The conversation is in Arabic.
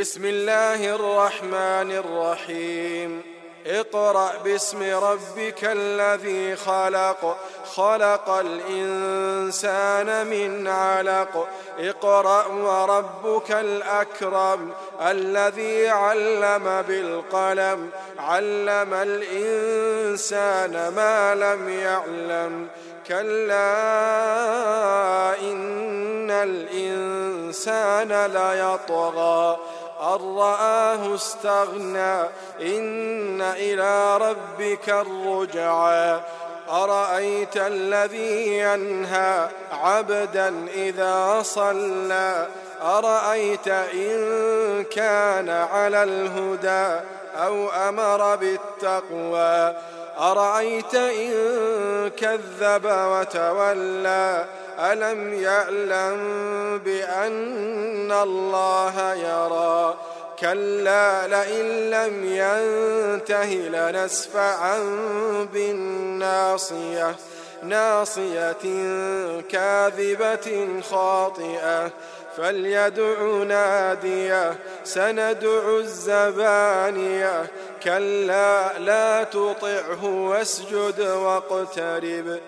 بسم الله الرحمن الرحيم اقرأ باسم ربك الذي خلق خلق الإنسان من علق اقرأ وربك الأكرم الذي علم بالقلم علم الإنسان ما لم يعلم كلا إن الإنسان ليطغى أن رآه استغنى إن إلى ربك الرجعى أرأيت الذي ينهى عبدا إذا صلى أرأيت إن كان على الهدى أو أمر بالتقوى أرأيت إن كذب وتولى ألم يعلم بأن الله يرى كلا لئن لم ينته لنسفعا بالناصية ناصية كاذبة خاطئة فليدع ناديه سندع الزبانية كلا لا تطعه واسجد واقترب